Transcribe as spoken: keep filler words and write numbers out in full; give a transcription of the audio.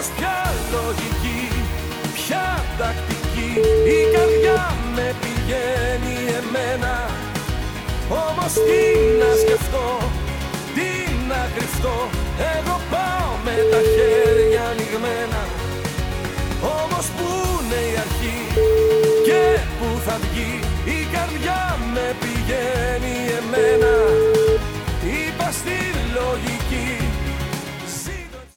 Όμως ποια λογική, ποια τακτική, η καρδιά με πηγαίνει εμένα. Όμως τι να σκεφτώ, τι να κρυφτώ, εγώ πάω με τα χέρια ανοιγμένα. Όμως πού είναι η αρχή και πού θα βγει, η καρδιά με πηγαίνει εμένα.